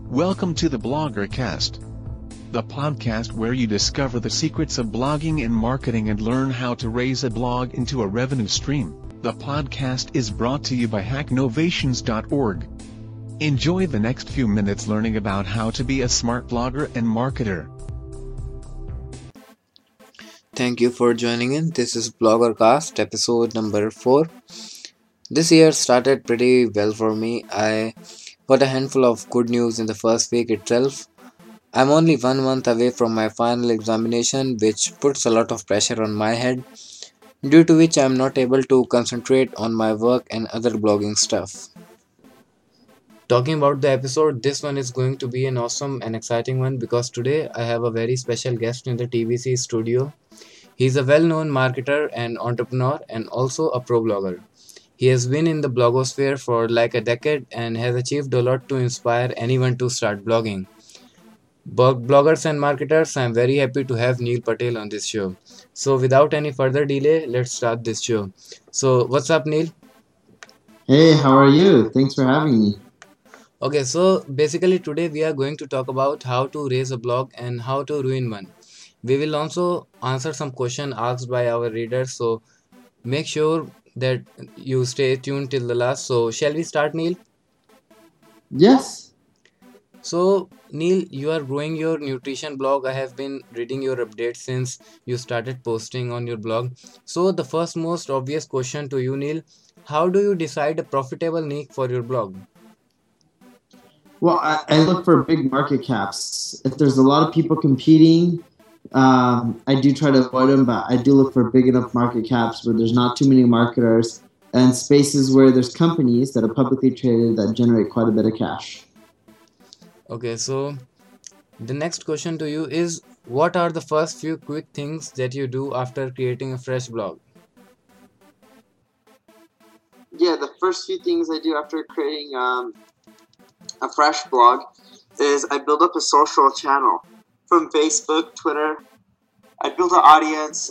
Welcome to the Bloggercast, the podcast where you discover the secrets of blogging and marketing and learn how to raise a blog into a revenue stream. The podcast is brought to you by hacknovations.org. Enjoy the next few minutes learning about how to be a smart blogger and marketer. Thank you for joining in. This is Bloggercast episode number 4. This year started pretty well for me. I got a handful of good news in the first week itself. I'm only 1 month away from my final examination, which puts a lot of pressure on my head, due to which I'm not able to concentrate on my work and other blogging stuff. Talking about the episode, this one is going to be an awesome and exciting one because today I have a very special guest in the TVC studio. He's a well-known marketer and entrepreneur and also a pro blogger. He has been in the blogosphere for like a decade and has achieved a lot to inspire anyone to start blogging. Bloggers and marketers, I'm very happy to have Neil Patel on this show. So without any further delay, let's start this show. So what's up, Neil? Hey, how are you? Thanks for having me. Okay, so basically today we are going to talk about how to raise a blog and how to ruin one. We will also answer some questions asked by our readers, so make sure that you stay tuned till the last. So shall we start, Neil? Yes. So Neil, you are growing your nutrition blog. I have been reading your updates since you started posting on your blog. So the first most obvious question to you, Neil, how do you decide a profitable niche for your blog? Well, I look for big market caps. If there's a lot of people competing, I do try to avoid them, but I do look for big enough market caps where there's not too many marketers and spaces where there's companies that are publicly traded that generate quite a bit of cash. Okay, so the next question to you is, what are the first few quick things that you do after creating a fresh blog? Yeah, the first few things I do after creating a fresh blog is I build up a social channel from Facebook, Twitter. I build an audience.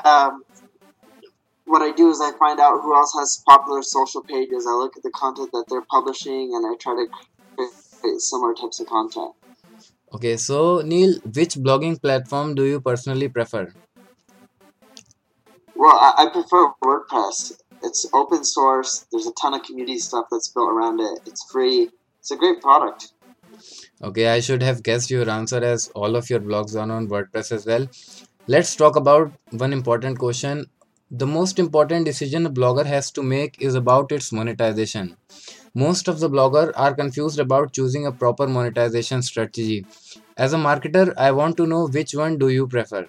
What I do is I find out who else has popular social pages. I look at the content that they're publishing and I try to create similar types of content. Okay, so Neil, which blogging platform do you personally prefer? Well, I prefer WordPress. It's open source. There's a ton of community stuff that's built around it. It's free. It's a great product. Okay, I should have guessed your answer as all of your blogs are on WordPress as well. Let's talk about one important question. The most important decision a blogger has to make is about its monetization. Most of the bloggers are confused about choosing a proper monetization strategy. As a marketer, I want to know which one do you prefer?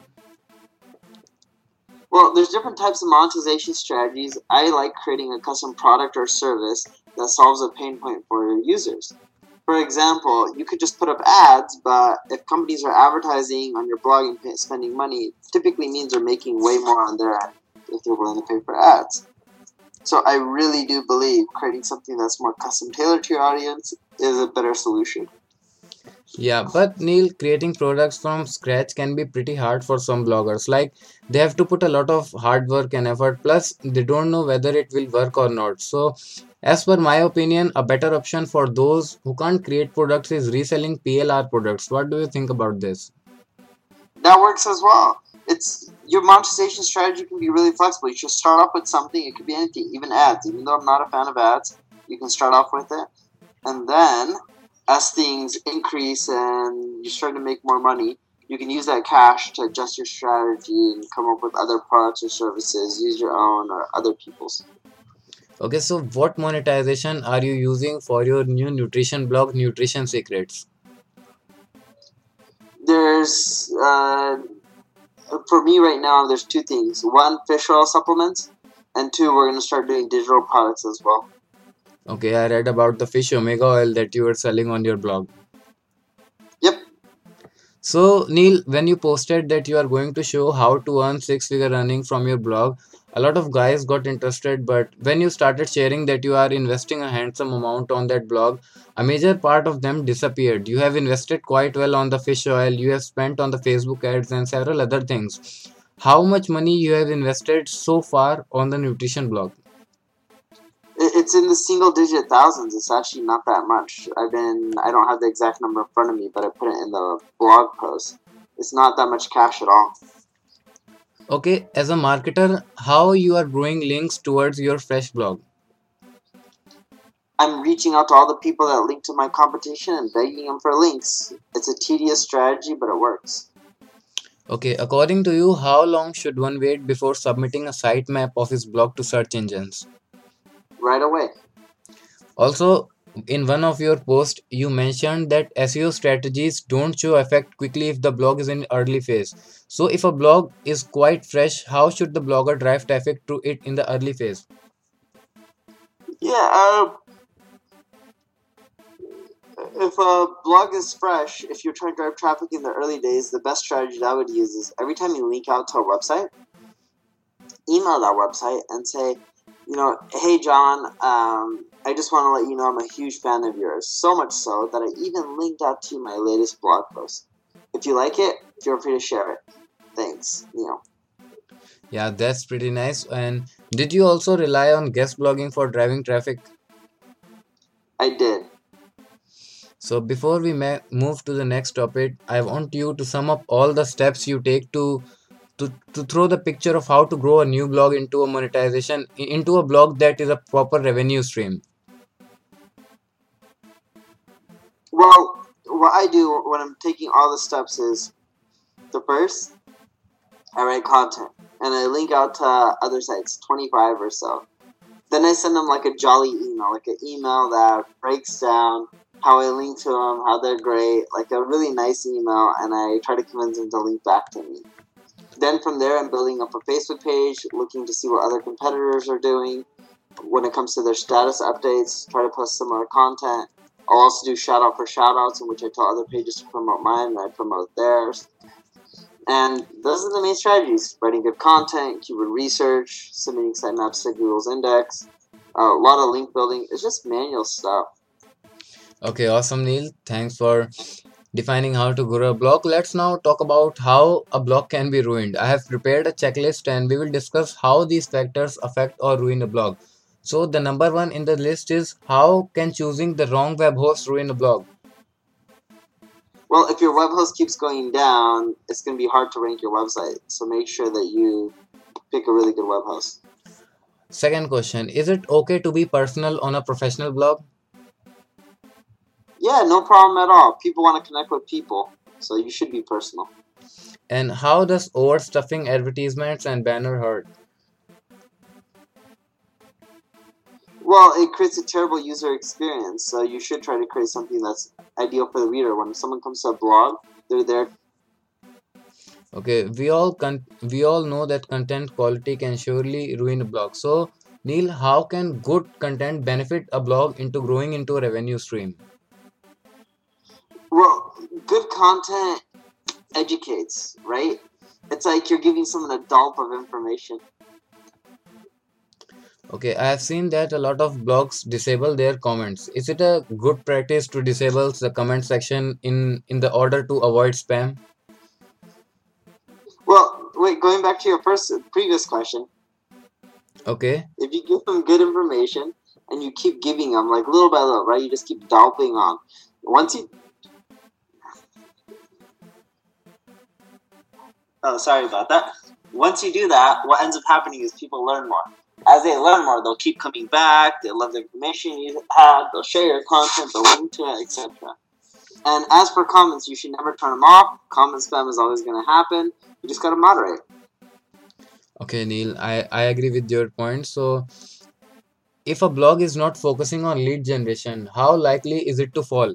Well, there's different types of monetization strategies. I like creating a custom product or service that solves a pain point for your users. For example, you could just put up ads, but if companies are advertising on your blog and spending money, it typically means they're making way more on their end if they're willing to pay for ads. So I really do believe creating something that's more custom tailored to your audience is a better solution. Yeah, but Neil, creating products from scratch can be pretty hard for some bloggers. Like, they have to put a lot of hard work and effort, plus they don't know whether it will work or not. So, as per my opinion, a better option for those who can't create products is reselling PLR products. What do you think about this? That works as well. It's your monetization strategy can be really flexible. You should start off with something. It could be anything, even ads. Even though I'm not a fan of ads, you can start off with it, and then as things increase and you start to make more money, you can use that cash to adjust your strategy and come up with other products or services, use your own or other people's. Okay, so what monetization are you using for your new nutrition blog, Nutrition Secrets? There's, for me right now, there's two things. One, fish oil supplements, and two, we're going to start doing digital products as well. Okay, I read about the fish omega oil that you were selling on your blog. Yep. So, Neil, when you posted that you are going to show how to earn six-figure earning from your blog, a lot of guys got interested, but when you started sharing that you are investing a handsome amount on that blog, a major part of them disappeared. You have invested quite well on the fish oil, you have spent on the Facebook ads and several other things. How much money you have invested so far on the nutrition blog? It's in the single digit thousands. It's actually not that much. I don't have the exact number in front of me, but I put it in the blog post. It's not that much cash at all. Okay, as a marketer, how you are growing links towards your fresh blog? I'm reaching out to all the people that link to my competition and begging them for links. It's a tedious strategy, but it works. Okay, according to you, how long should one wait before submitting a sitemap of his blog to search engines? Right away. Also, in one of your posts, you mentioned that SEO strategies don't show effect quickly if the blog is in early phase. So, if a blog is quite fresh, how should the blogger drive traffic to it in the early phase? Yeah, if a blog is fresh, if you're trying to drive traffic in the early days, the best strategy that I would use is every time you link out to a website, email that website and say, hey John, I just want to let you know I'm a huge fan of yours. So much so that I even linked out to my latest blog post. If you like it, feel free to share it. Thanks, Neil. Yeah, that's pretty nice. And did you also rely on guest blogging for driving traffic? I did. So before we move to the next topic, I want you to sum up all the steps you take to throw the picture of how to grow a new blog into a monetization, into a blog that is a proper revenue stream. Well, what I do when I'm taking all the steps is, the first, I write content and I link out to other sites, 25 or so. Then I send them like a jolly email, like an email that breaks down how I link to them, how they're great, like a really nice email, and I try to convince them to link back to me. Then from there, I'm building up a Facebook page, looking to see what other competitors are doing when it comes to their status updates, try to post similar content. I'll also do shout out for shout outs in which I tell other pages to promote mine and I promote theirs. And those are the main strategies: writing good content, keyword research, submitting sitemaps to Google's index, a lot of link building. It's just manual stuff. Okay, awesome, Neil. Thanks for defining how to grow a blog. Let's now talk about how a blog can be ruined. I have prepared a checklist and we will discuss how these factors affect or ruin a blog. So the number one in the list is, how can choosing the wrong web host ruin a blog? Well, if your web host keeps going down, it's going to be hard to rank your website. So make sure that you pick a really good web host. Second question, is it okay to be personal on a professional blog? Yeah, no problem at all. People want to connect with people, so you should be personal. And how does overstuffing advertisements and banner hurt? Well, it creates a terrible user experience, so you should try to create something that's ideal for the reader. When someone comes to a blog, they're there. Okay, we all know that content quality can surely ruin a blog. So, Neil, how can good content benefit a blog into growing into a revenue stream? Well, good content educates, right? It's like you're giving someone a dollop of information. Okay, I have seen that a lot of blogs disable their comments. Is it a good practice to disable the comment section in the order to avoid spam? Well, wait, going back to your previous question, Okay. if you give them good information and you keep giving them, like little by little, right? You just keep dolloping on. Once you... Oh, sorry about that. Once you do that, what ends up happening is people learn more. As they learn more, they'll keep coming back, they'll love the information you have, they'll share your content, they'll link to it, etc. And as for comments, you should never turn them off. Comment spam is always going to happen. You just got to moderate. Okay, Neil, I agree with your point. So, if a blog is not focusing on lead generation, how likely is it to fall?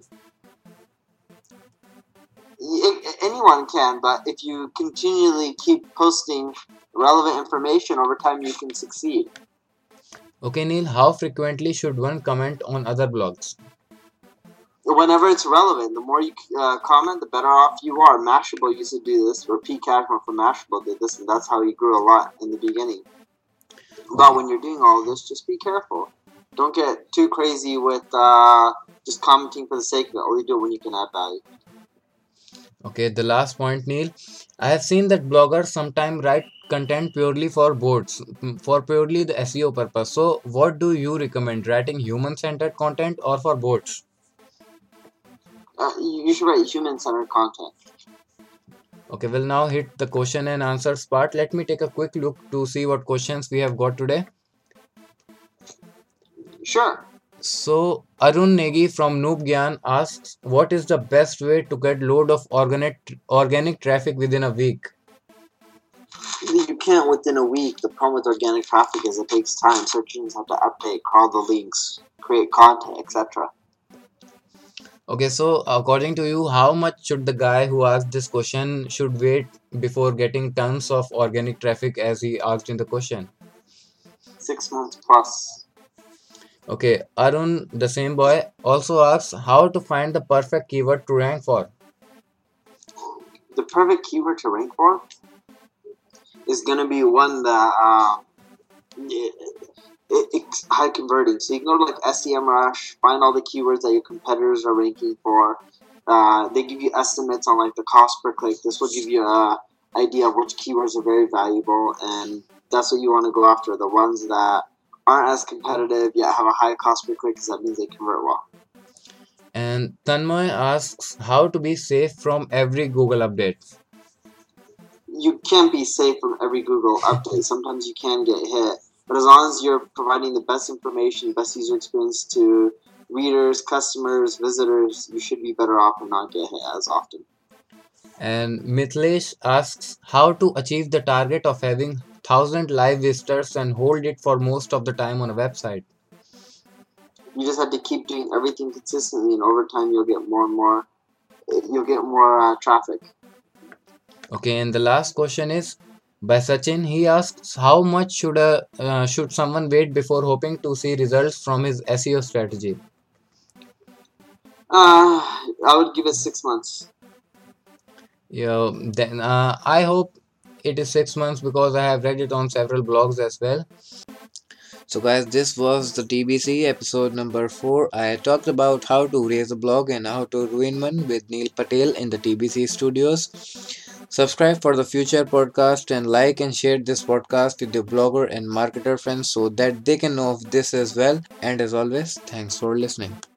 Anyone can, but if you continually keep posting relevant information over time, you can succeed. Okay, Neil, how frequently should one comment on other blogs? Whenever it's relevant, the more you comment, the better off you are. Mashable used to do this, or Pete Cashman from Mashable did this, and that's how he grew a lot in the beginning. But when you're doing all of this, just be careful. Don't get too crazy with just commenting for the sake of it. Only do it when you can add value. Okay, the last point, Neil. I have seen that bloggers sometimes write content purely for bots, for purely the SEO purpose. So, what do you recommend? Writing human-centered content or for bots? You should write human-centered content. Okay, we'll now hit the question and answers part. Let me take a quick look to see what questions we have got today. Sure. So, Arun Negi from Noob Gyan asks, what is the best way to get load of organic traffic within a week? You can't within a week. The problem with organic traffic is it takes time. Search engines have to update, crawl the links, create content, etc. Okay, so according to you, how much should the guy who asked this question should wait before getting tons of organic traffic as he asked in the question? 6 months plus. Okay, Arun, the same boy, also asks how to find the perfect keyword to rank for. The perfect keyword to rank for is going to be one that it's high converting. So you can go to like SEMrush, find all the keywords that your competitors are ranking for. They give you estimates on like the cost per click. This will give you an idea of which keywords are very valuable, and that's what you want to go after. The ones that aren't as competitive yet have a high cost per click, because that means they convert well. And Tanmoy asks how to be safe from every Google update. You can't be safe from every Google update. Sometimes you can get hit, but as long as you're providing the best information, best user experience to readers, customers, visitors, you should be better off and not get hit as often. And Mitlesh asks how to achieve the target of having 1,000 live visitors and hold it for most of the time on a website. You just have to keep doing everything consistently, and over time you'll get more and more. You'll get more traffic. Okay, and the last question is by Sachin. He asks how much should someone wait before hoping to see results from his SEO strategy? I would give it 6 months. Yeah, then I hope it is 6 months because I have read it on several blogs as well. So guys, this was the TBC episode number 4. I talked about how to raise a blog and how to ruin one with Neil Patel in the TBC studios. Subscribe for the future podcast and like and share this podcast with your blogger and marketer friends so that they can know of this as well. And as always, thanks for listening.